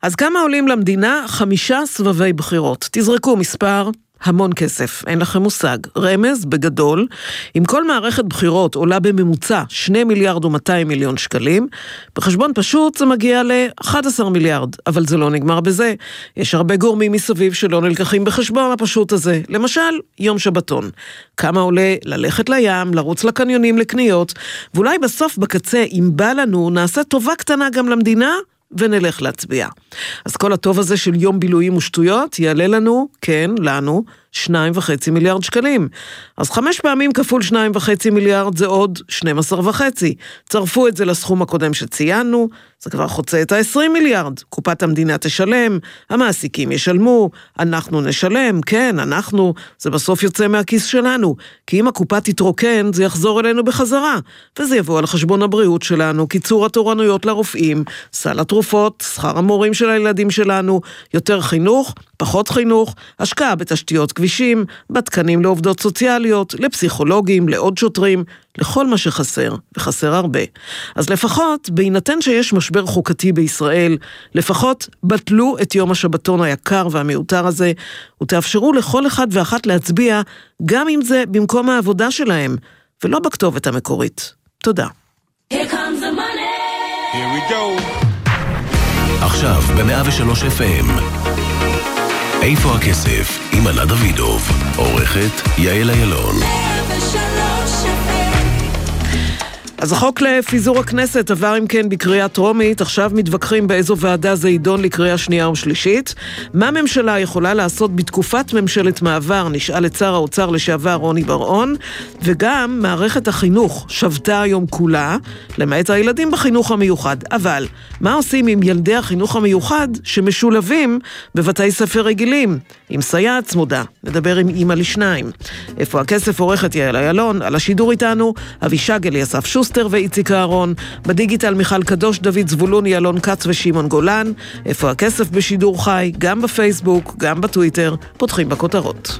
אז כמה עולים למדינה? 5 סבבי בחירות. תזרקו מספר, המון כסף, אין לכם מושג. רמז בגדול, אם כל מערכת בחירות עולה בממוצע 2 מיליארד ו200 מיליון שקלים, בחשבון פשוט זה מגיע ל-11 מיליארד, אבל זה לא נגמר בזה. יש הרבה גורמים מסביב שלא נלקחים בחשבון הפשוט הזה. למשל, יום שבתון. כמה עולה ללכת לים, לרוץ לקניונים לקניות, ואולי בסוף בקצה, אם בא לנו, נעשה טובה קטנה גם למדינה, ונלך להצביע. אז כל הטוב הזה של יום בילויים ושטויות יעלה לנו, כן, לנו, 2.5 מיליארד שקלים. אז 5 פעמים כפול 2.5 מיליארד זה עוד 12.5. צרפו את זה לסכום הקודם שציינו, זה כבר חוצה את ה-20 מיליארד. קופת המדינה תשלם, המעסיקים ישלמו, אנחנו נשלם, כן, אנחנו, זה בסוף יוצא מהכיס שלנו. כי אם הקופה תתרוקן, זה יחזור אלינו בחזרה, וזה יבוא על חשבון הבריאות שלנו, קיצור התורנויות לרופאים, סל התרופות, שכר המורים של הילדים שלנו, יותר חינוך, פחות חינוך, השקעה בתשתיות כבישים, בתקנים לעובדות סוציאליות, לפסיכולוגים, לעוד שוטרים, לכל מה שחסר, וחסר הרבה. אז לפחות, בהינתן שיש משבר חוקתי בישראל, לפחות בטלו את יום השבתון היקר והמיותר הזה, ותאפשרו לכל אחד ואחת להצביע, גם אם זה במקום העבודה שלהם, ולא בכתובת המקורית. תודה. Here comes the money. Here we go. עכשיו ב-103 FM. איפה הכסף? עם ענת דוידוב. עורכת יעל אילון. אז החוק לפיזור הכנסת עבר אם כן בקריאה טרומית, עכשיו מתווכחים באיזו ועדה זה יידון לקריאה שנייה ושלישית. מה ממשלה יכולה לעשות בתקופת ממשלת מעבר, נשאל את שר האוצר לשעבר רוני בר-און, וגם מערכת החינוך שבתה היום כולה, למעט הילדים בחינוך המיוחד. אבל מה עושים עם ילדי החינוך המיוחד שמשולבים בבתי ספר רגילים? עם סייעת צמודה, נדבר עם אמא לשניים. איפה הכסף? עורכת יעל אילון, על השידור איתנו אבישג אליסף שוסטר ואיציק אהרון, בדיגיטל מיכל קדוש, דוד זבולוני, אלון קץ ושמעון גולן. איפה הכסף בשידור חי, גם בפייסבוק, גם בטוויטר, פותחים בכותרות.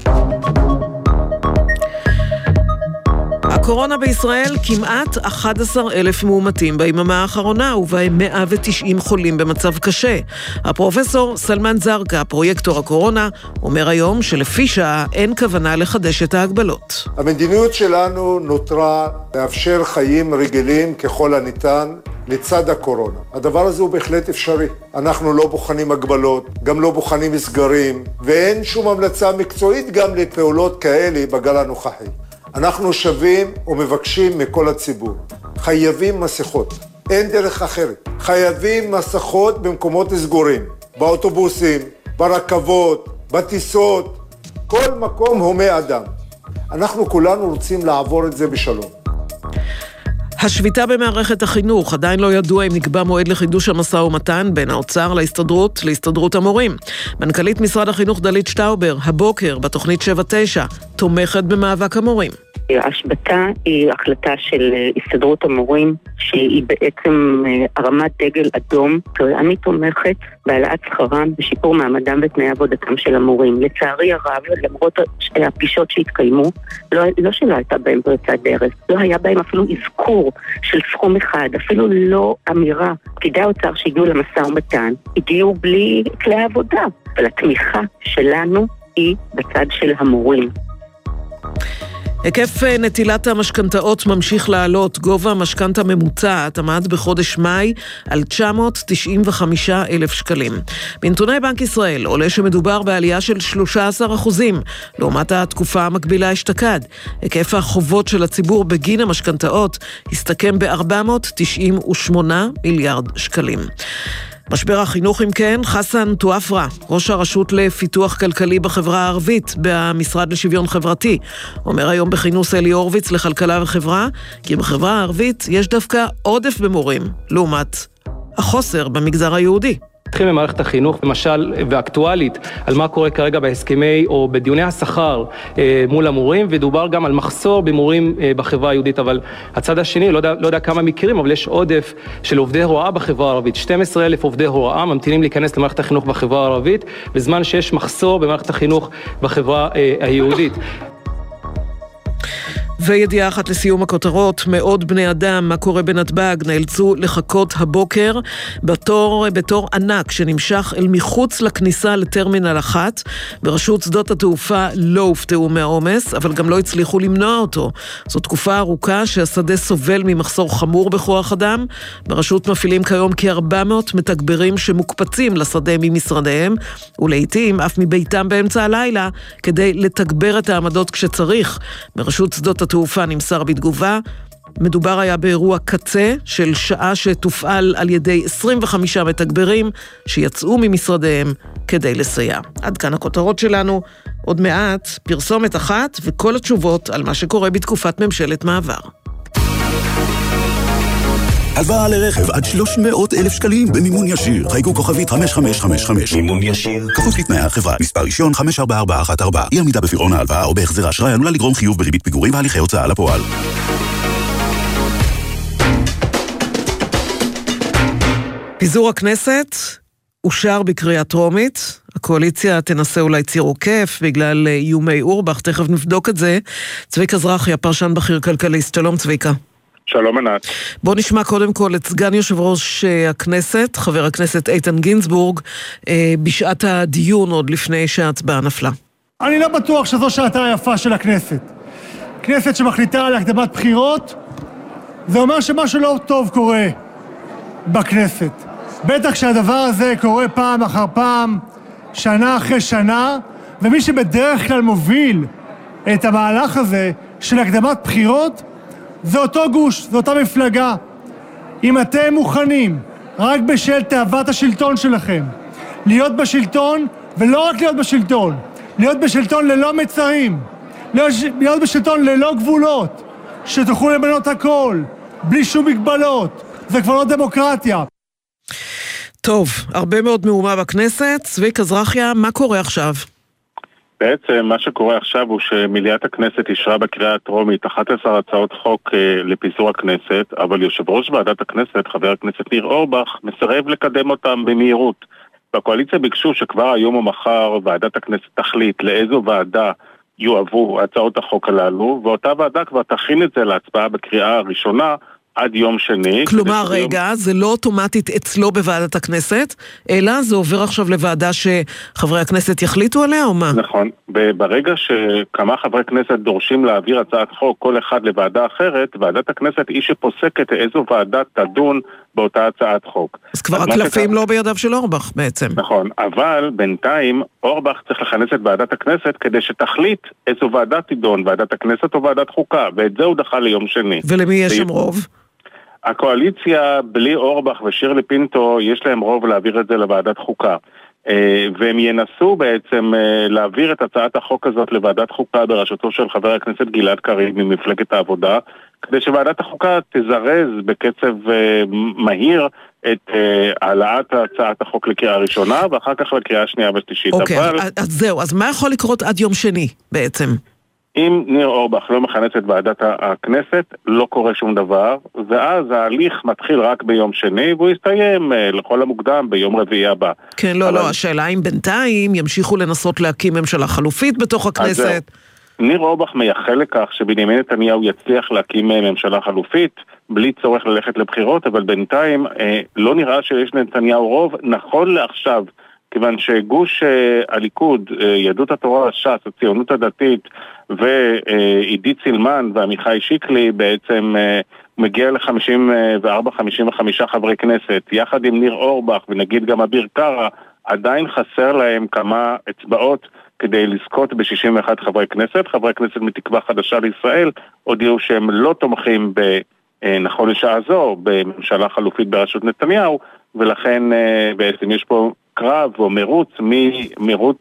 הקורונה בישראל כמעט 11,000 מאומתים ביממה האחרונה, ובהם 190 חולים במצב קשה. הפרופסור סלמן זרקה, פרויקטור הקורונה, אומר היום שלפי שעה אין כוונה לחדש את ההגבלות. המדיניות שלנו נותרה לאפשר חיים רגילים ככל הניתן לצד הקורונה. הדבר הזה הוא בהחלט אפשרי. אנחנו לא בוחנים הגבלות, גם לא בוחנים סגרים, ואין שום המלצה מקצועית גם לפעולות כאלה בגל הנוכחי. אנחנו שווים ומבקשים מכל הציבור. חייבים מסכות. אין דרך אחרת. חייבים מסכות במקומות סגורים. באוטובוסים, ברכבות, בטיסות. כל מקום הומה אדם. אנחנו כולנו רוצים לעבור את זה בשלום. השביתה במערכת החינוך, עדיין לא ידוע אם נקבע מועד לחידוש המשא ומתן בין האוצר להסתדרות המורים. מנכ"לית משרד החינוך דלית שטאובר, הבוקר בתוכנית 7-9, תומכת במאבק המורים. ההשבתה היא החלטה של הסתדרות המורים, שהיא בעצם הרמת דגל אדום. אני תומכת בהעלאת שכרם, בשיפור מעמדם ותנאי עבודתם של המורים. לצערי הרב, למרות הפגישות שהתקיימו, לא שלא הייתה בהם פריצת דרך, לא היה בהם אפילו אזכור של סכום אחד, אפילו לא אמירה. פקידי האוצר שהגיעו למשא ומתן, הגיעו בלי כלי עבודה, אבל התמיכה שלנו היא בצד של המורים. היקף נטילת המשכנתאות ממשיך לעלות. גובה המשכנתה ממוצעת עמד בחודש מאי על 995,000 שקלים. בנתוני בנק ישראל עולה שמדובר בעלייה של 13%, לעומת התקופה המקבילה אשתקד. היקף החובות של הציבור בגין המשכנתאות הסתכם ב-498 מיליארד שקלים. משבר החינוך אם כן, חסן טואפרה, ראש הרשות לפיתוח כלכלי בחברה הערבית במשרד לשוויון חברתי, אומר היום בכינוס אלי הורוביץ לכלכלה וחברה, כי בחברה הערבית יש דווקא עודף במורים, לעומת החוסר במגזר היהודי. נתחיל ממערכת החינוך, למשל, ואקטואלית, על מה קורה כרגע בהסכמי או בדיוני השכר מול המורים, ודובר גם על מחסור במורים בחברה היהודית, אבל הצד השני, לא יודע כמה מכירים, אבל יש עודף של עובדי הוראה בחברה הערבית. 12,000 עובדי הוראה ממתינים להיכנס למערכת החינוך בחברה הערבית, בזמן שיש מחסור במערכת החינוך בחברה היהודית. וידיעה אחת לסיום הכותרות, מאות בני אדם, מה קורה בנתב"ג, נאלצו לחכות הבוקר בתור ענק שנמשך אל מחוץ לכניסה לטרמינל 1. ברשות שדות התעופה לא הופתעו מהעומס, אבל גם לא הצליחו למנוע אותו. זו תקופה ארוכה שהשדה סובל ממחסור חמור בכוח אדם. ברשות מפעילים כיום כ-400 מתגברים שמוקפצים לשדה ממשרדיהם, ולעיתים אף מביתם באמצע הלילה, כדי לתגבר את העמדות כשצריך. ברשות שדות התעופה נמסר בתגובה, מדובר היה באירוע קצה של שעה שתופעל על ידי 25 מתגברים שיצאו ממשרדיהם כדי לסייע. עד כאן הכותרות שלנו, עוד מעט פרסומת אחת וכל התשובות על מה שקורה בתקופת ממשלת מעבר. הלוואה לרכב עד 300,000 שקלים במימון ישיר. חייגו כוכבית 5555. מימון ישיר. כפוף לתנאי החברה. מספר רישיון 54414. אי עמידה בפירעון ההלוואה או בהחזר האשראי עלולה לגרום חיוב בריבית פיגורים והליכי הוצאה לפועל. פיזור הכנסת אושר בקריאה טרומית. הקואליציה תנסה אולי ציר עוקף בגלל איומי אורבך. תכף נבדוק את זה. צביקה זרחי, הפרשן בכיר כלכליסט. שלום צביקה. שלום ענת. בוא נשמע קודם כל את סגן יושב ראש הכנסת, חבר הכנסת איתן גינזבורג, בשעת הדיון עוד לפני שההצבעה נפלה. אני לא בטוח שזו שעתה היפה של הכנסת. כנסת שמחליטה על הקדמת בחירות, זה אומר שמשהו לא טוב קורה בכנסת. בטח שהדבר הזה קורה פעם אחר פעם, שנה אחרי שנה, ומי שבדרך כלל מוביל את המהלך הזה של הקדמת בחירות, זה אותו גוש, זו אותה מפלגה. אם אתם מוכנים, רק בשל תאוות השלטון שלכם, להיות בשלטון, ולא רק להיות בשלטון, להיות בשלטון ללא מצרים, להיות בשלטון ללא גבולות, שתוכלו למנות הכל, בלי שום מגבלות, זה כבר לא דמוקרטיה. טוב, הרבה מאוד מהומה בכנסת. צביקה זרחיה, מה קורה עכשיו? בעצם מה שקורה עכשיו הוא שמליאת הכנסת אישרה בקריאה הטרומית 11 הצעות חוק לפיזור הכנסת, אבל יושב ראש ועדת הכנסת, חבר הכנסת ניר אורבך, מסרב לקדם אותם במהירות. בקואליציה ביקשו שכבר היום או מחר ועדת הכנסת תחליט לאיזו ועדה יועברו הצעות החוק הללו, ואותה ועדה כבר תכין את זה להצבעה בקריאה הראשונה עד יום שני. כלומר, רגע, זה לא אוטומטית אצלו בוועדת הכנסת, אלא זה עובר עכשיו לוועדה שחברי הכנסת יחליטו עליה, או מה? נכון. ברגע שכמה חברי כנסת דורשים להעביר הצעת חוק, כל אחד לוועדה אחרת, ועדת הכנסת היא שפוסקת איזו ועדה תדון באותה הצעת חוק. אז כבר הקלפים לא בידיו של אורבך בעצם. נכון, אבל בינתיים אורבך צריך לכנס את ועדת הכנסת כדי שתחליט איזו ועדה תדון, ועדת הכנסת או ועדת חוקה, ואת זה הוא דחה ליום שני. ולמי יש שם רוב? הקואליציה בלי אורבך ושירלי פינטו יש להם רוב להעביר את זה לוועדת חוקה, והם ינסו בעצם להעביר את הצעת החוק הזאת לוועדת חוקה בראשותו של חבר הכנסת גלעד קריב ממפלגת העבודה, כדי שוועדת החוקה תזרז בקצב מהיר את העלאת הצעת החוק לקריאה ראשונה ואחר כך לקריאה שנייה ושלישית. אוקיי, אז זהו, אז מה יכול לקרות עד יום שני בעצם? אם ניר אורבך לא מכנס את ועדת הכנסת, לא קורה שום דבר, ואז ההליך מתחיל רק ביום שני, והוא יסתיים לכל המוקדם ביום רביעי הבא. כן, לא, השאלה אם בינתיים ימשיכו לנסות להקים ממשלה חלופית בתוך הכנסת. ניר אורבך מייחל לכך שבנימין נתניהו יצליח להקים ממשלה חלופית, בלי צורך ללכת לבחירות, אבל בינתיים לא נראה שיש לנתניהו רוב, נכון לעכשיו, כיוון שגוש הליכוד, יהדות התורה, ש"ס, הציונות הדתית ועידית סילמן ועמיחי שיקלי בעצם מגיע ל-54-55 חברי כנסת, יחד עם ניר אורבך ונגיד גם אביר קארה, עדיין חסר להם כמה אצבעות כדי לזכות ב-61 חברי כנסת. חברי כנסת מתקווה חדשה לישראל הודיעו שהם לא תומכים נכון לשעה זו בממשלה חלופית בראשות נתניהו, ולכן בעצם יש פה קרב או מרוץ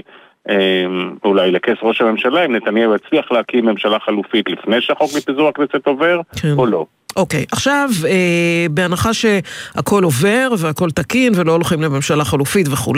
אולי לכס ראש הממשלה, אם נתניהו יצליח להקים ממשלה חלופית לפני שהחוק לפיזור הכנסת עובר, כן. או לא. אוקיי, עכשיו, בהנחה שהכל עובר והכל תקין ולא הולכים לממשלה חלופית וכו',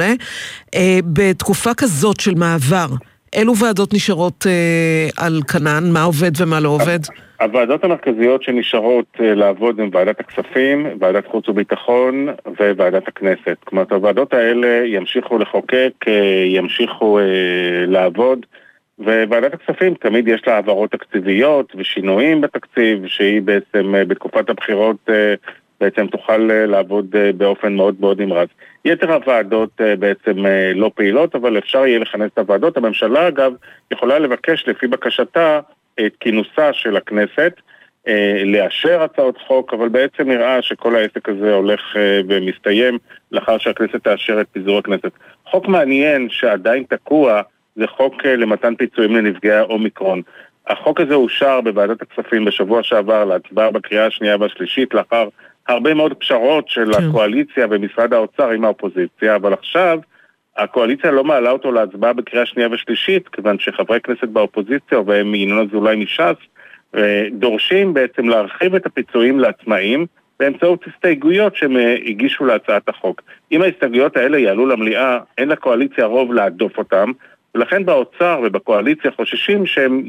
בתקופה כזאת של מעבר, אילו ועדות נשארות על כנן? מה עובד ומה לא עובד? הוועדות המרכזיות שנשארות לעבוד הן ועדת הכספים, ועדת חוץ וביטחון וועדת הכנסת. כלומר, הוועדות האלה ימשיכו לחוקק, ימשיכו לעבוד, וועדת הכספים תמיד יש לה העברות תקציביות ושינויים בתקציב, שהיא בעצם בתקופת הבחירות בעצם תוכל לעבוד באופן מאוד מאוד נמרץ. יתר הוועדות בעצם לא פעילות, אבל אפשר יהיה לכנס את הוועדות. הממשלה אגב יכולה לבקש לפי בקשתה את כינוסה של הכנסת, לאשר הצעות חוק, אבל בעצם נראה שכל העסק הזה הולך ומסתיים לאחר שהכנסת תאשר את פיזור הכנסת. חוק מעניין שעדיין תקוע זה חוק למתן פיצויים לנפגעי האומיקרון. החוק הזה אושר בוועדת הכספים בשבוע שעבר להצבעה בקריאה השנייה והשלישית לאחר הרבה מאוד פשרות של הקואליציה ומשרד האוצר עם האופוזיציה, אבל עכשיו הקואליציה לא מעלה אותו להצבעה בקריאה שנייה ושלישית, כיוון שחברי כנסת באופוזיציה ובהם ינון אזולאי מש"ס דורשים בעצם להרחיב את הפיצויים לעצמאים באמצעות הסתייגויות שהם הגישו להצעת החוק. אם ההסתייגויות האלה יעלו למליאה, אין לקואליציה רוב להדוף אותם, ולכן באוצר ובקואליציה חוששים שהם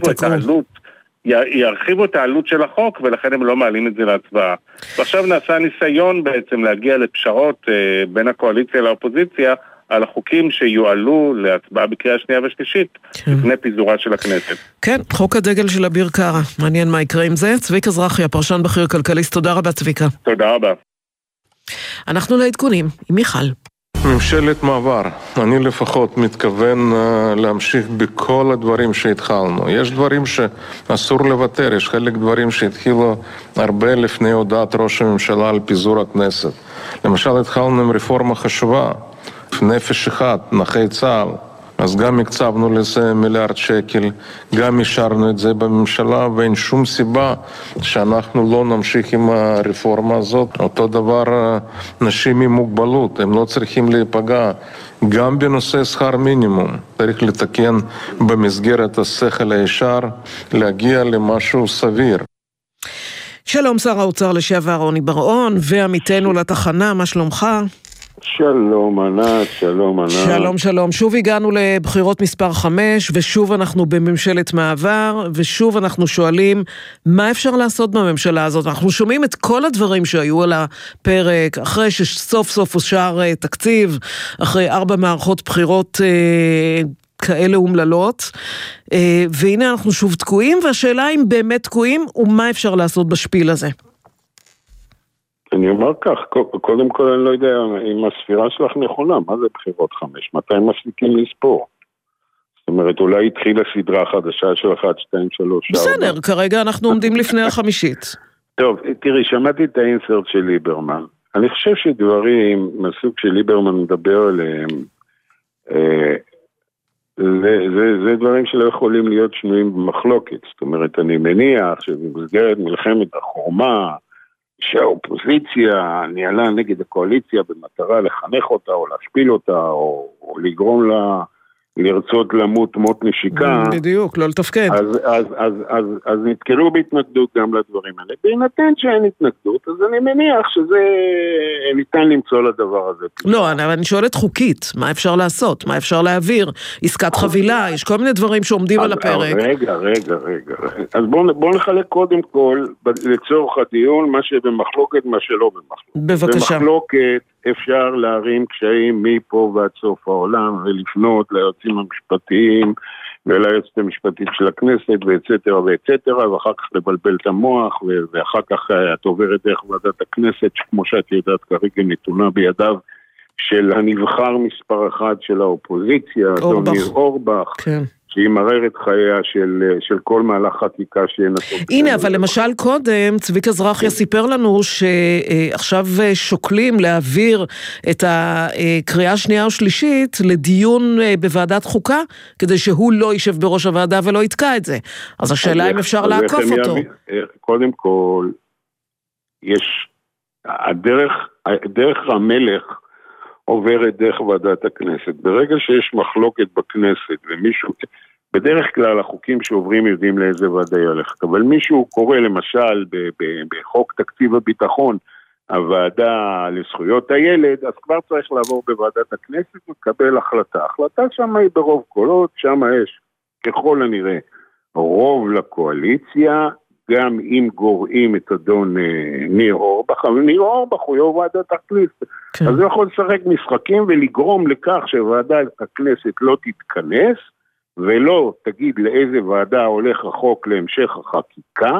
ירחיבו את העלות של החוק, ולכן הם לא מעלים את זה להצבעה. ועכשיו נעשה ניסיון בעצם להגיע לפשרות בין הקואליציה לאופוזיציה, על החוקים שיועלו להצבעה בקריאה שנייה ושלישית לפני פיזורה של הכנסת. כן, חוק הדגל של אביר קארה. מעניין מה יקרה עם זה. צביקה זרחי, הפרשן בכיר כלכליסט. תודה רבה, צביקה. תודה רבה. אנחנו לעדכונים עם מיכל. ממשלת מעבר. אני לפחות מתכוון להמשיך בכל הדברים שהתחלנו. יש דברים שאסור לוותר, יש חלק דברים שהתחילו הרבה לפני הודעת ראש הממשלה על פיזור הכנסת. למשל, התחלנו עם רפורמה חשובה. נפש אחד, נכי צה"ל, אז גם הקצבנו לזה 1 מיליארד שקל, גם אישרנו את זה בממשלה, ואין שום סיבה שאנחנו לא נמשיך עם הרפורמה הזאת. אותו דבר נשים עם מוגבלות, הם לא צריכים להיפגע. גם בנושא שכר מינימום, צריך לתקן במסגרת השכל הישר, להגיע למשהו סביר. שלום שר האוצר לשעבר רוני בר-און, ועמיתנו לתחנה, מה שלומך? שלום ענת, שלום ענת. שלום שלום, שוב הגענו לבחירות מספר 5, ושוב אנחנו בממשלת מעבר, ושוב אנחנו שואלים מה אפשר לעשות בממשלה הזאת. אנחנו שומעים את כל הדברים שהיו על הפרק, אחרי שסוף סוף אושר תקציב, אחרי 4 מערכות בחירות כאלה אומללות, והנה אנחנו שוב תקועים, והשאלה אם באמת תקועים, ומה אפשר לעשות בשפיל הזה. אני אומר כך, קודם כל אני לא יודע אם הספירה שלך נכונה, מה זה בחירות 5? מתי מפסיקים לספור? זאת אומרת, אולי התחילה סדרה חדשה של 1, 2, 3, 4. בסדר, כרגע אנחנו עומדים לפני החמישית. טוב, תראי, שמעתי את האינסרט של ליברמן. אני חושב שדברים מהסוג שליברמן מדבר עליהם, זה דברים שלא יכולים להיות שנויים במחלוקת. זאת אומרת, אני מניח שבמסגרת מלחמת החורמה, שהאופוזיציה ניהלה נגד הקואליציה במטרה לחנך אותה או להשפיל אותה או לגרום לה לרצות למות מות נשיקה. בדיוק, לא לתפקד. אז נתקלו בהתנגדות גם לדברים האלה. בהינתן שאין התנגדות, אז אני מניח שזה ניתן למצוא לדבר הזה. לא, אני שואלת חוקית, מה אפשר לעשות? מה אפשר להעביר? עסקת חבילה, יש כל מיני דברים שעומדים על הפרק. רגע. אז בואו נחלק קודם כל, לצורך הדיון, מה שבמחלוקת, מה שלא במחלוקת. בבקשה. במחלוקת אפשר להרים קשיים מפה ועד סוף העולם, ולפנות ליועצים המשפטיים, וליועצת המשפטית של הכנסת, ואצטרה, ואחר כך לבלבל את המוח, ואחר כך את עוברת דרך ועדת הכנסת, שכמו שאת יודעת כרגע נתונה בידיו, של הנבחר מספר 1 של האופוזיציה, אדון ניר אורבך, כן. שהיא מררת חייה של כל מהלך חקיקה שינסו. הנה, אבל למשל קודם, צביקה זרחיה סיפר לנו שעכשיו שוקלים להעביר את הקריאה השנייה או שלישית לדיון בוועדת חוקה, כדי שהוא לא יישב בראש הוועדה ולא יתקע את זה. אז השאלה אם אפשר לעקוף אותו. קודם כל, יש דרך המלך עוברת דרך ועדת הכנסת. ברגע שיש מחלוקת בכנסת ומישהו, בדרך כלל החוקים שעוברים יודעים לאיזה ועדה ילכת, אבל מישהו קורא למשל בחוק תקציב הביטחון, הוועדה לזכויות הילד, אז כבר צריך לעבור בוועדת הכנסת ולקבל החלטה. החלטה שם היא ברוב קולות, שם יש ככל הנראה רוב לקואליציה, גם אם גורעים את אדון ניר אורבך, אבל ניר אורבך הוא יו"ר ועדת הכנסת. כן. אז הוא יכול לשחק משחקים ולגרום לכך שוועדת הכנסת לא תתכנס, ולא תגיד לאיזה ועדה הולך החוק להמשך החקיקה,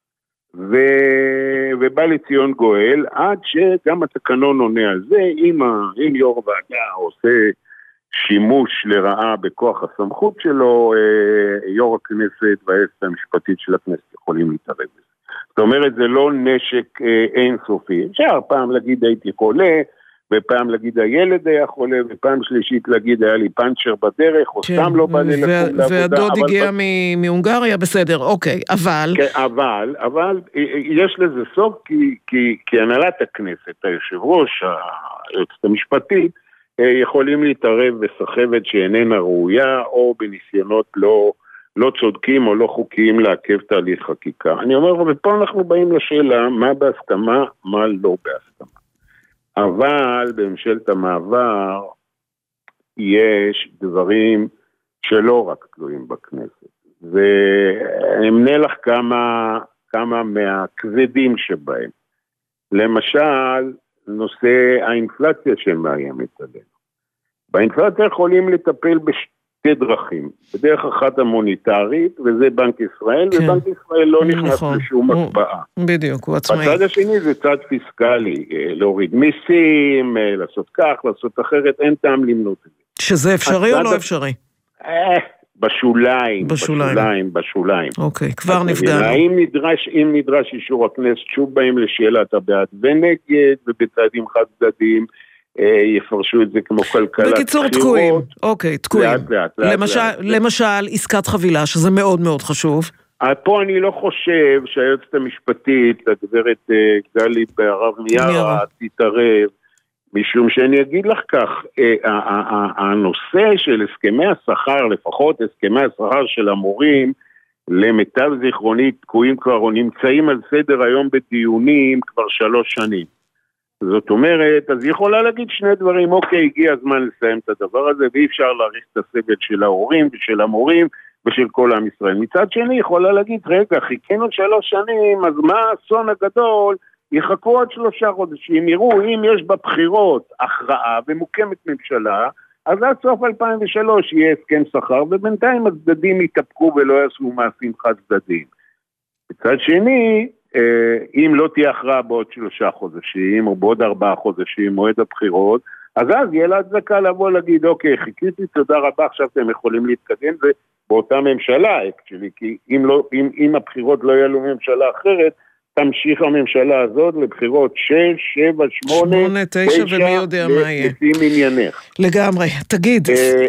ובא לציון גואל, עד שגם התקנון עונה על זה, אם יו"ר ועדה עושה שימוש לרעה בכוח הסמכות שלו, יו"ר הכנסת והיועצת המשפטית של הכנסת יכולים להתערב בזה. זאת אומרת, זה לא נשק אינסופי. אפשר פעם להגיד הייתי חולה, ופעם להגיד הילד היה חולה, ופעם שלישית להגיד היה לי פנצ'ר בדרך, או סתם לא בא לי לקום לעבודה. והדוד הגיע מהונגריה, בסדר, אוקיי, אבל... אבל יש לזה סוף, כי הנהלת הכנסת, היושב ראש, היועצת המשפטית, יכולים להתערב בסחבת שאיננה ראויה, או בניסיונות לא צודקים או לא חוקיים לעכב תהליך חקיקה. אני אומר, ופה אנחנו באים לשאלה, מה בהסכמה, מה לא בהסכמה. אבל בממשלת המעבר יש דברים שלא רק תלויים בכנסת. ואמנה לך כמה מהכבדים שבהם. למשל, נושא האינפלציה שמאיימת עלינו. באינפלציה יכולים לטפל בשתי דרכים. בדרך אחת המוניטרית, וזה בנק ישראל, כן. ובנק ישראל לא נכנס לשום הקפאה. בדיוק, הוא עצמאי. בצד השני זה צד פיסקלי, להוריד מיסים, לעשות כך, לעשות אחרת, אין טעם למנות את זה. שזה אפשרי או לא אפשרי? בשוליים. אוקיי, כבר נפגענו. אם נדרש אישור הכנסת, שוב באים לשאלת הבעד ונגד, ובצעדים חד צדדים, יפרשו את זה כמו כלכלת בקיצור תקועים, אוקיי, תקועים. למשל, עסקת חבילה, שזה מאוד מאוד חשוב. פה אני לא חושב שהיועצת המשפטית, הגברת גלי בהרב מיארה, תתערב, משום שאני אגיד לך כך, הנושא של הסכמי השכר, לפחות הסכמי השכר של המורים, למיטב זיכרוני, תקועים כבר, או נמצאים על סדר היום בדיונים כבר 3 שנים. זאת אומרת, אז היא יכולה להגיד שני דברים, אוקיי, הגיע הזמן לסיים את הדבר הזה, ואי אפשר להאריך את הסבל של ההורים ושל המורים ושל כל עם ישראל. מצד שני, היא יכולה להגיד, רגע, חיכינו 3 שנים, אז מה האסון הגדול? יחכו עוד 3 חודשים, יראו אם יש בבחירות הכרעה ומוקמת ממשלה, אז עד סוף 2003 יהיה הסכם שכר, ובינתיים הצדדים יתאפקו ולא יעשו מעשים חד צדדים. מצד שני, אם לא תהיה הכרעה בעוד 3 חודשים, או בעוד 4 חודשים, מועד הבחירות, אז יהיה לה הצדקה לבוא להגיד, אוקיי, חיכיתי, תודה רבה, עכשיו אתם יכולים להתקדם, ובאותה ממשלה, אקצ'לי, כי אם הבחירות לא יהיו ממשלה אחרת, תמשיך הממשלה הזאת לבחירות 6, 7, 8, 9 ומי יודע מה יהיה. לפי עניינך. לגמרי, תגיד.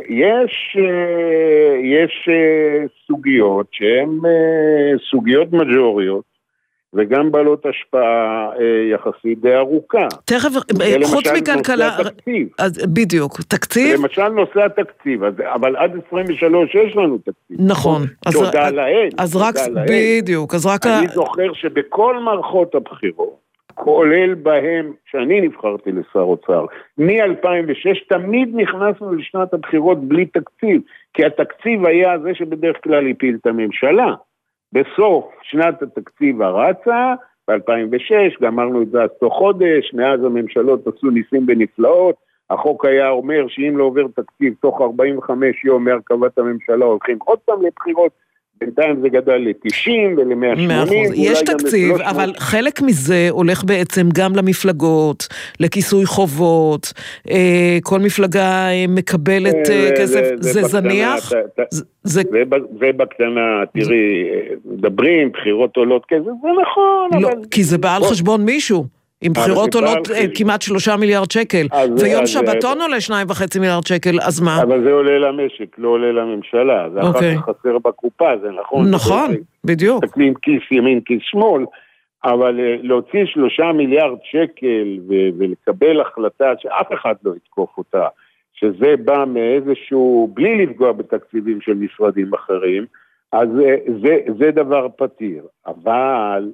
יש סוגיות שהן סוגיות מג'וריות, וגם בעלות השפעה יחסית די ארוכה. תכף, חוץ מכלכלה, בדיוק, תקציב? למשל נושא התקציב, אבל עד 23 יש לנו תקציב. נכון. תודה לאל. אז רק, בדיוק, אז רק... אני זוכר שבכל מערכות הבחירות, כולל בהם, שאני נבחרתי לשר אוצר, מ-2006 תמיד נכנסנו לשנת הבחירות בלי תקציב, כי התקציב היה זה שבדרך כלל הפיל את הממשלה. בסוף שנת התקציב הרצה, ב-2006, גמרנו את זה עד תוך חודש, מאז הממשלות עשו ניסים ונפלאות, החוק היה אומר שאם לא עובר תקציב תוך 45 יום מהרכבת הממשלה, הולכים עוד פעם לבחירות, בינתיים זה גדל ל-90 ול-180. יש תקציב, אבל חלק מזה הולך בעצם גם למפלגות, לכיסוי חובות, כל מפלגה מקבלת כסף, זה זניח? זה בקטנה, תראי, מדברים, בחירות עולות כסף, זה נכון. כי זה בא על חשבון מישהו. עם בחירות עולות כמעט 3 מיליארד שקל, ויום שבתון עולה 2.5 מיליארד שקל, אז מה? אבל זה עולה למשק, לא עולה לממשלה, זה אחר כך חסר בקופה, זה נכון? נכון, בדיוק. תקלים כיס ימין, כיס שמאל, אבל להוציא 3 מיליארד שקל ולקבל החלטה שאף אחד לא יתקוף אותה, שזה בא מאיזשהו, בלי לפגוע בתקציבים של משרדים אחרים, אז זה דבר פתיר, אבל...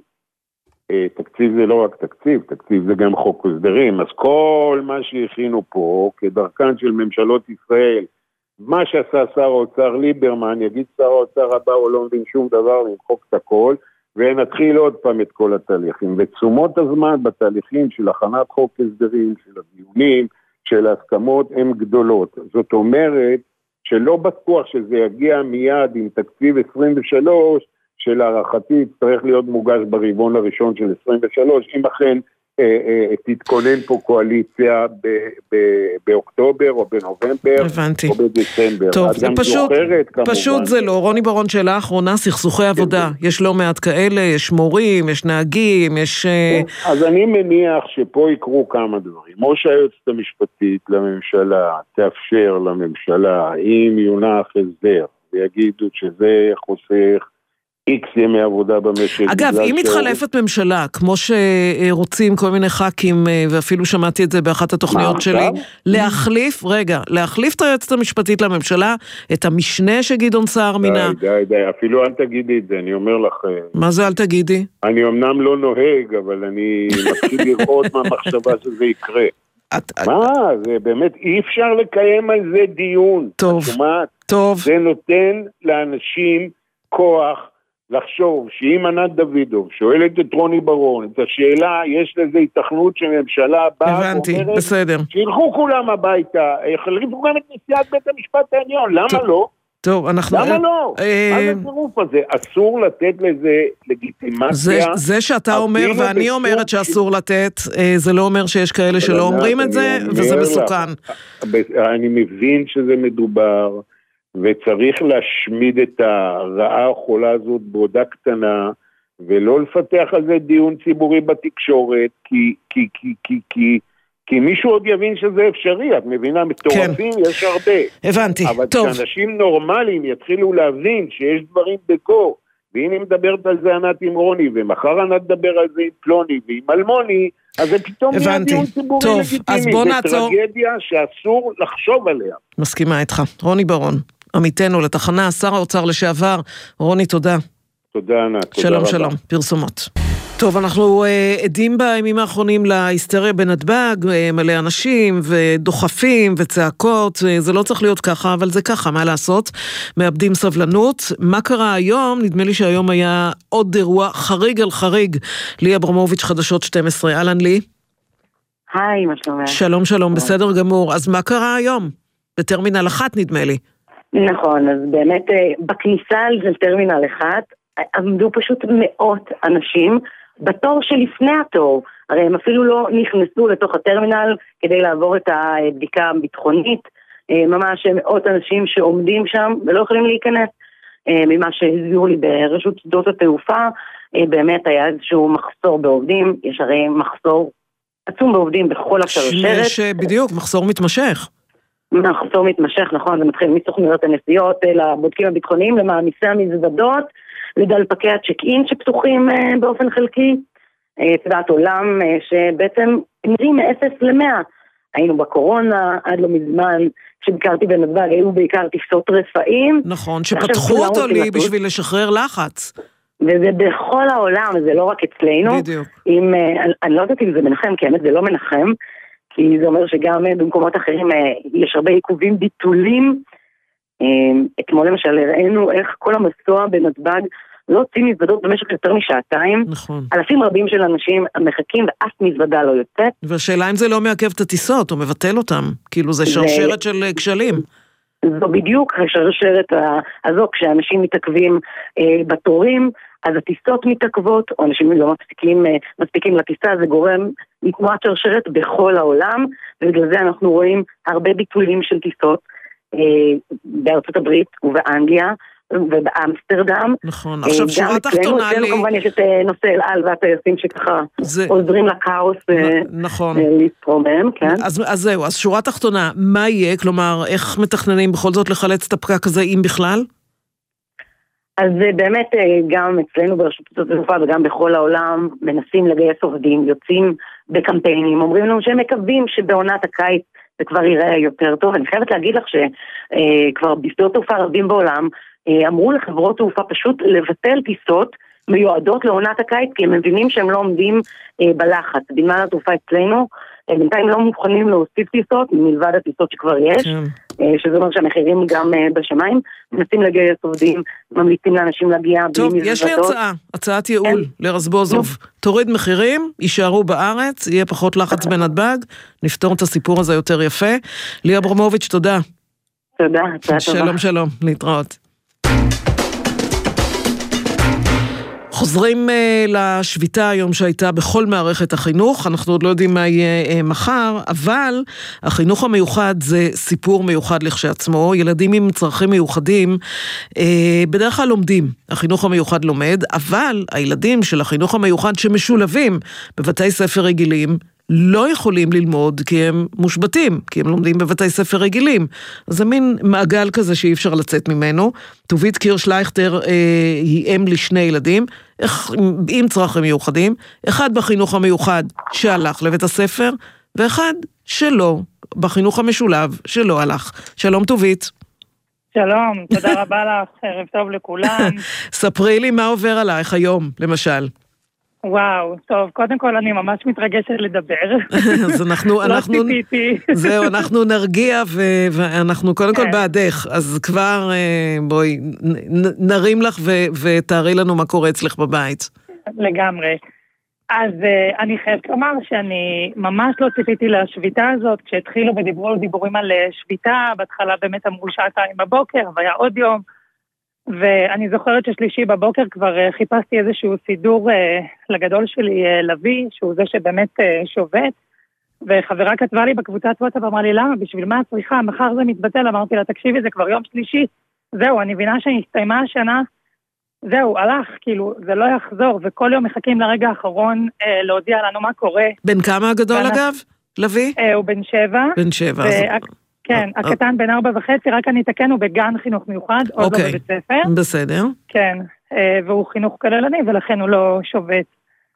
תקציב זה לא רק תקציב, תקציב זה גם חוק הסדרים, אז כל מה שהכינו פה, כדרכן של ממשלות ישראל, מה שעשה שר האוצר ליברמן, יגיד שר האוצר הבא, הוא לא מבין שום דבר, נמחוק את הכל, ונתחיל עוד פעם את כל התהליכים, ותשומות הזמן בתהליכים של הכנת חוק הסדרים, של הדיונים, של ההסכמות, הן גדולות. זאת אומרת, שלא בטוח שזה יגיע מיד עם תקציב 23, שלהערכתי צריך להיות מוגש ברבעון הראשון של 23, אם אכן תתכונן פה קואליציה באוקטובר או בנובמבר או בדצמבר. טוב, זה פשוט זה לא. רוני ברון, שאלה האחרונה, סכסוכי עבודה. יש לא מעט כאלה, יש מורים, יש נהגים, יש... אז אני מניח שפה יקרו כמה דברים. או שהיועצת המשפטית לממשלה תאפשר לממשלה, אם יונח הסדר, ויגידו שזה חוסך איקס ימי עבודה במשק. אגב, אם מתחלפת ממשלה, כמו שרוצים כל מיני ח"כים, ואפילו שמעתי את זה באחת התוכניות שלי, להחליף את היועצת המשפטית לממשלה, את המשנה שגדעון סער מינה. די, אפילו אל תגידי את זה, אני אומר לך. מה זה אל תגידי? אני אמנם לא נוהג, אבל אני מתחיל לראות מהמחשבה שזה יקרה. זה באמת, אי אפשר לקיים על זה דיון. טוב. זה נותן לאנשים כוח, לחשוב שאם ענת דוידוב שואלת את רוני ברון את השאלה, יש לזה התכנות שממשלה באה הבנתי, בסדר. שילכו כולם הביתה, יחליפו גם את נשיאת בית המשפט העליון, למה לא? טוב, למה לא? מה זה צירוף הזה? אסור לתת לזה לגיטימציה. זה שאתה אומר ואני אומרת שאסור לתת, זה לא אומר שיש כאלה שלא אומרים את זה, וזה מסוכן. אני מבין שזה מדובר, וצריך להשמיד את הרעה החולה הזאת בעודה קטנה, ולא לפתח על זה דיון ציבורי בתקשורת, כי מישהו עוד יבין שזה אפשרי, את מבינה, מטורפים יש הרבה. הבנתי, אבל טוב. אבל כשאנשים נורמליים יתחילו להבין שיש דברים בקו, והנה מדברת על זה ענת עם רוני, ומחר ענת דבר על זה עם פלוני ועם אלמוני, אז זה פתאום יהיה דיון ציבורי לגיטימי. זה טרגדיה שאסור לחשוב עליה. מסכימה איתך. רוני ברון, עמיתנו לתחנה, שר האוצר לשעבר. רוני, תודה. תודה, ענת. שלום, שלום. פרסומות. טוב, אנחנו עדים בימים האחרונים להיסטריה בנתב"ג, מלא אנשים ודוחפים וצעקות, זה לא צריך להיות ככה, אבל זה ככה, מה לעשות? מאבדים סבלנות. מה קרה היום? נדמה לי שהיום היה עוד אירוע חריג על חריג. ליה אברמוביץ', חדשות 12. אהלן לי. היי, מה שלומך? שלום, שלום, בסדר גמור. אז מה קרה היום? בטרמינל 1 נדמה לי. נכון, אז באמת בכניסה של טרמינל 1 עמדו פשוט מאות אנשים בתור שלפני התור, הרי הם אפילו לא נכנסו לתוך הטרמינל כדי לעבור את הבדיקה הביטחונית, ממש מאות אנשים שעומדים שם ולא יכולים להיכנס, ממה שהזירו לי ברשות שדות התעופה, באמת היה איזשהו מחסור בעובדים, יש הרי מחסור עצום בעובדים בכל השרשרת. יש בדיוק, מחסור מתמשך. מחסור מתמשך, נכון, זה מתחיל מסוכנויות הנסיעות לבודקים הביטחוניים, למעמיסי המזוודות, לדלפקי הצ'ק-אין שפתוחים באופן חלקי, תדעת עולם שבעצם נראים מ-0 ל-100. היינו בקורונה, עד לא מזמן, כשביקרתי בנתב"ג, היו בעיקר טיסות רפאים. נכון, שפתחו אותו לי בשביל לשחרר לחץ. וזה בכל העולם, זה לא רק אצלנו. בדיוק. אני לא יודעת אם זה מנחם, כי האמת זה לא מנחם, כי זה אומר שגם במקומות אחרים יש הרבה עיכובים, ביטולים. אתמול למשל הראינו איך כל המסוע בנתב"ג לא הוציא מזוודות במשך יותר משעתיים. נכון. אלפים רבים של אנשים מחכים ואף מזוודה לא יוצאת. והשאלה אם זה לא מעכב את הטיסות או מבטל אותם. כאילו זה שרשרת של כשלים. זו בדיוק השרשרת הזו, כשאנשים מתעכבים בתורים, אז הטיסות מתעכבות, או אנשים לא מספיקים לטיסה, זה גורם לתנועת שרשרת בכל העולם, ובגלל זה אנחנו רואים הרבה ביטולים של טיסות בארצות הברית ובאנגליה, ובאמסטרדם. נכון, עכשיו שורה תחתונה לי... כמובן יש את נושא אל על והטייסים שככה עוזרים לכאוס להתרומם, כן? אז זהו, אז שורה תחתונה, מה יהיה? כלומר, איך מתכננים בכל זאת לחלץ את הפקק הזה, אם בכלל? אז באמת גם אצלנו ברשות התעופה וגם בכל העולם מנסים לגייס עובדים, יוצאים בקמפיינים, אומרים לנו שהם מקווים שבעונת הקיץ זה כבר ייראה יותר טוב. אני חייבת להגיד לך שכבר בשדות תעופה רבים בעולם אמרו לחברות תעופה פשוט לבטל טיסות מיועדות לעונת הקיץ, כי הם מבינים שהם לא עומדים בלחץ. בנמל התעופה אצלנו בינתיים לא מוכנים להוסיף טיסות מלבד הטיסות שכבר יש, שזה אומר שהמחירים גם בשמיים, מנסים לגייס עובדים, ממליצים לאנשים להגיע. טוב, יש לי הצעת ייעול לרזבוזוב. תוריד מחירים, יישארו בארץ, יהיה פחות לחץ בנתב"ג, נפתור את הסיפור הזה יותר יפה. ליה אברמוביץ', תודה. תודה. שלום, שלום, להתראות. חוזרים לשביתה היום שהייתה בכל מערכת החינוך, אנחנו עוד לא יודעים מה יהיה מחר, אבל החינוך המיוחד זה סיפור מיוחד לכשעצמו, ילדים עם צרכים מיוחדים בדרך כלל לומדים, החינוך המיוחד לומד, אבל הילדים של החינוך המיוחד שמשולבים בבתי ספר רגילים, לא יכולים ללמוד כי הם מושבתים, כי הם לומדים בבתי ספר רגילים. אז זה מין מעגל כזה שאי אפשר לצאת ממנו. טובית קירש-לייכטר היא אם לשני ילדים, עם צרכים מיוחדים, אחד בחינוך המיוחד שהלך לבית הספר, ואחד שלא, בחינוך המשולב שלא הלך. שלום טובית. שלום, תודה רבה לך, ערב טוב לכולם. ספרי לי מה עובר עלייך היום, למשל. וואו, טוב, קודם כל אני ממש מתרגשת לדבר. אז זהו, אנחנו נרגיע ואנחנו קודם כל בעדך, אז כבר בואי נרים לך ותארי לנו מה קורה אצלך בבית. לגמרי. אז אני חייבת לומר שאני ממש לא ציפיתי לשביתה הזאת, כשהתחילו ודיבורים על שביתה, בהתחלה באמת אמרו 2:00 בבוקר, והיה עוד יום, ואני זוכרת ששלישי בבוקר כבר חיפשתי איזשהו סידור לגדול שלי, לוי, שהוא זה שבאמת שובת, וחברה כתבה לי בקבוצת וואטסאפ, אמרה לי, למה? בשביל מה צריכה? מחר זה מתבטל, אמרתי לה, תקשיבי, זה כבר יום שלישי, זהו, אני מבינה שהסתיימה השנה, זהו, הלך, כאילו, זה לא יחזור, וכל יום מחכים לרגע האחרון להודיע לנו מה קורה. בן כמה הגדול אגב, לוי? הוא בן 7. בן 7. כן, הקטן בן 4.5, רק אני אתקן, הוא בגן חינוך מיוחד, עוד לא בבית ספר. בסדר. כן, והוא חינוך כללני, ולכן הוא לא שובת.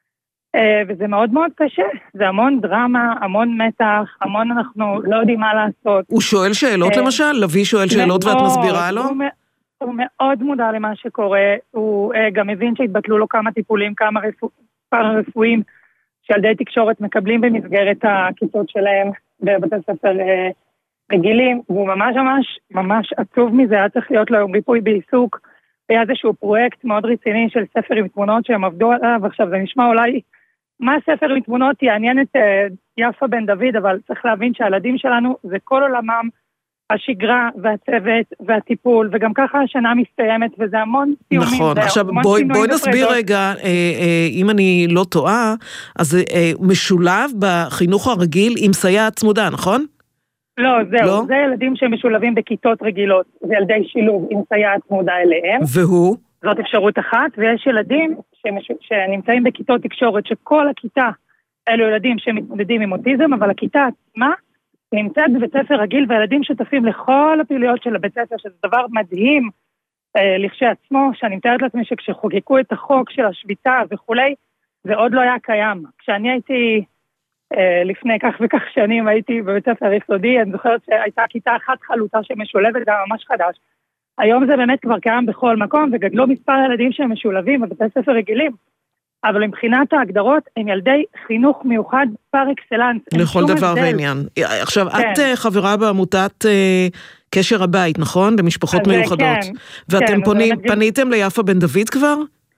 וזה מאוד מאוד קשה, זה המון דרמה, המון מתח, המון אנחנו לא יודעים מה לעשות. הוא שואל שאלות למשל? לוי שואל שאלות ואת מסבירה לו? הוא מאוד מודע למה שקורה, הוא גם מבין שהתבטלו לו כמה טיפולים, כמה רפואיים, שילדי תקשורת מקבלים במסגרת הכיתות שלהם, בבתי ספר רגילים, והוא ממש עצוב מזה, היה צריך להיות לו ריפוי בעיסוק, היה איזשהו פרויקט מאוד רציני של ספר עם תמונות שהם עבדו עליו, עכשיו זה נשמע אולי, מה ספר עם תמונות יעניין את יפה בן דוד, אבל צריך להבין שהילדים שלנו זה כל עולמם, השגרה והצוות והטיפול, וגם ככה השנה מסתיימת, וזה המון סיומים. נכון, עכשיו בואי נסביר רגע, אם אני לא טועה, אז משולב בחינוך הרגיל עם סייעת צמודה, נכון? לא, זהו, זה ילדים שמשולבים בכיתות רגילות, זה ילדי שילוב עם סייעת צמודה אליהם. והוא? זאת אפשרות אחת, ויש ילדים שנמצאים בכיתות תקשורת, שכל הכיתה, אלו ילדים שמתמודדים עם אוטיזם, אבל הכיתה עצמה נמצאת בבית ספר רגיל, והילדים שותפים לכל הפעילויות של הבית ספר, שזה דבר מדהים לכשעצמו, שאני מתארת לעצמי שכשחוקקו את החוק של השביתה וכולי, זה עוד לא היה קיים. כשאני הייתי לפני כך וכך שנים, הייתי בבית ספר יסודי, אני זוכרת שהייתה כיתה אחת חלוטה שמשולבת, גם ממש חדש. היום זה באמת כבר קיים בכל מקום, וגדלו מספר ילדים שהם משולבים בבתי ספר רגילים. אבל מבחינת ההגדרות, הם ילדי חינוך מיוחד פר אקסלנס. לכל דבר ועניין. עכשיו, את חברה בעמותת קשר הבית, נכון? למשפחות מיוחדות. ואתם פניתם ליפה בן דוד כבר?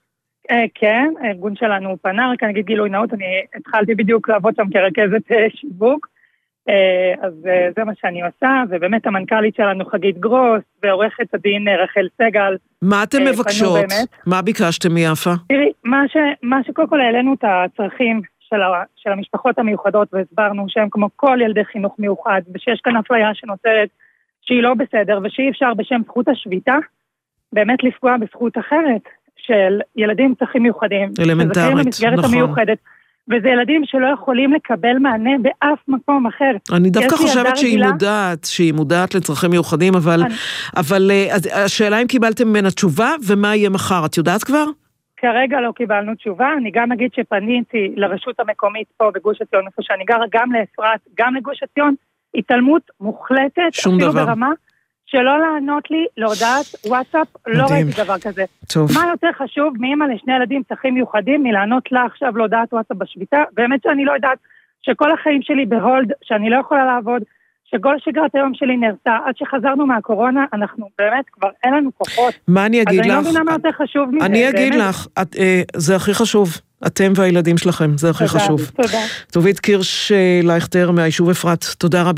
כן, הארגון שלנו פנה, רק אני אגיד גילוי נאות, אני התחלתי בדיוק לעבוד שם כרכזת שיווק, אז זה מה שאני עושה, ובאמת המנכ"לית שלנו חגית גרוס, ועורכת הדין רחל סגל. מה אתם מבקשות? מה ביקשתם מיפה? תראי, מה שקודם כל העלינו את הצרכים של המשפחות המיוחדות, והסברנו שהם כמו כל ילדי חינוך מיוחד, ושיש כאן אפליה שנוצרת שהיא לא בסדר, ושאי אפשר בשם זכות השביתה, באמת לפגוע בזכות אחרת, של ילדים צרכים מיוחדים. אלמנטרית, במסגרת נכון. המיוחדת. וזה ילדים שלא יכולים לקבל מענה באף מקום אחר. אני דווקא חושבת שהיא מודעת לצרכים מיוחדים, אבל השאלה אם קיבלתם ממנה תשובה, ומה יהיה מחר, את יודעת כבר? כרגע לא קיבלנו תשובה, אני גם אגיד שפניתי לרשות המקומית פה בגוש עציון, איפה שאני גרה, גם לאפרת, גם לגוש עציון, התעלמות מוחלטת, אפילו ברמה, שלא לענות לי להודעת וואטסאפ, לא ראיתי דבר כזה. טוב. מה יותר חשוב מאמא לשני ילדים צרכים מיוחדים, מלענות לה עכשיו להודעת וואטסאפ בשביתה, באמת שאני לא יודעת שכל החיים שלי בהולד, שאני לא יכולה לעבוד, שכל שגרת היום שלי נרצה, עד שחזרנו מהקורונה, אנחנו באמת כבר אין לנו כוחות. מה אני אגיד לך? אז אני לא מבינה מה יותר חשוב מזה. אני אגיד לך, זה הכי חשוב. אתם והילדים שלכם, זה הכי חשוב. תודה. טובית קירש-לייכטר מהיישוב אפרת, תודה רבה.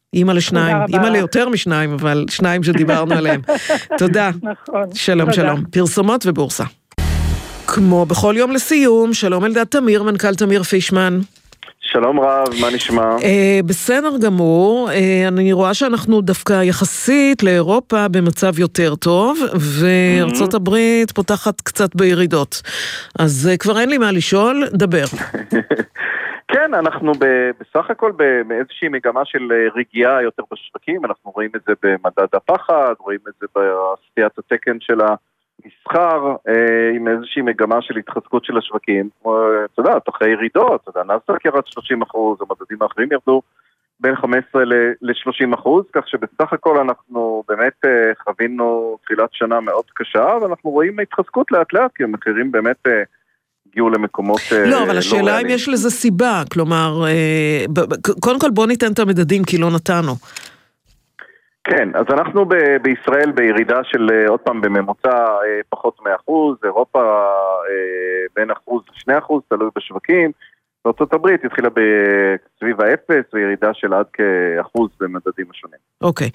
אימא לשניים, אימא ליותר משניים, אבל שניים שדיברנו עליהם. תודה. נכון. שלום, שלום. פרסומות ובורסה. כמו בכל יום לסיום, שלום אלדד תמיר, מנכ"ל תמיר פישמן. שלום רב, מה נשמע? בסדר גמור, אני רואה שאנחנו דווקא יחסית לאירופה במצב יותר טוב, וארצות הברית פותחת קצת בירידות. אז כבר אין לי מה לשאול, דבר. כן, אנחנו בסך הכל באיזושהי מגמה של רגיעה יותר בשווקים, אנחנו רואים את זה במדד הפחד, רואים את זה בסטיית התקן של המסחר, עם איזושהי מגמה של התחזקות של השווקים, אתה יודע, אחרי ירידות, אתה יודע, נאסד"ק ירד 30%, המדדים האחרים ירדו בין 15 ל-30%, כך שבסך הכל אנחנו באמת חווינו תחילת שנה מאוד קשה, ואנחנו רואים התחזקות לאט לאט, כי המחירים באמת הגיעו למקומות לא, אבל השאלה אם יש לזה סיבה, כלומר, קודם כל בוא ניתן את המדדים, כי לא נתנו. כן, אז אנחנו בישראל בירידה של עוד פעם בממוצע פחות מ1%, אירופה בין 1% ל2%, תלוי בשווקים, בארצות הברית התחילה בסביב האפס, וירידה של עד כ1% במדדים השונים. אוקיי,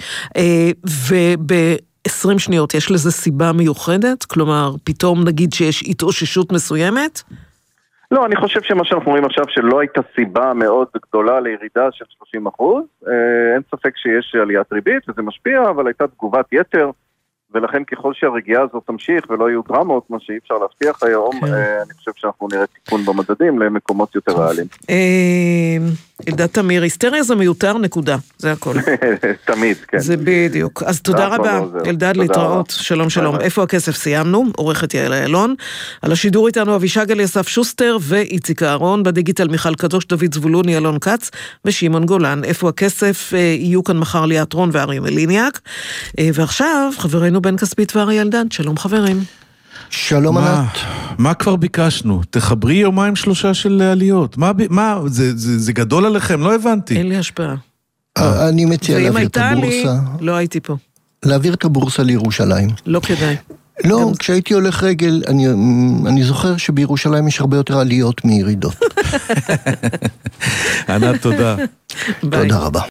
וב-20 שניות יש לזה סיבה מיוחדת? כלומר, פתאום נגיד שיש התאוששות מסוימת? לא, אני חושב שמה שאנחנו רואים עכשיו שלא הייתה סיבה מאוד גדולה לירידה של 30%, אין ספק שיש עליית ריבית וזה משפיע, אבל הייתה תגובת יתר, ולכן ככל שהרגיעה הזאת תמשיך ולא יהיו דרמות, מה שאי אפשר להבטיח היום, אני חושב שאנחנו נראה תיקון במדדים למקומות יותר ריאליים. אלדד תמיר, היסטריה זה מיותר, נקודה, זה הכל. תמיד, כן. זה בדיוק. אז תודה רבה, אלדד, להתראות. שלום, שלום. איפה הכסף? סיימנו, עורכת יעל איילון. על השידור איתנו אבישג אליסף שוסטר ואיציק אהרון, בדיגיטל מיכל קדוש, דוד זבולוני, אלון כץ ושמעון גולן. איפה הכסף? יהיו כאן מחר ליאת רון ואריה מליניאק. ועכשיו, חברינו בן כספית ואריה אלדד. שלום חברים. שלום ענת. מה כבר ביקשנו? תחברי יומיים שלושה של עליות. מה? זה גדול עליכם? לא הבנתי. אין לי השפעה. אני מציע להעביר את הבורסה. ואם הייתה לי, לא הייתי פה. להעביר את הבורסה לירושלים. לא כדאי. לא, כשהייתי הולך רגל, אני זוכר שבירושלים יש הרבה יותר עליות מירידות. ענת, תודה. תודה רבה.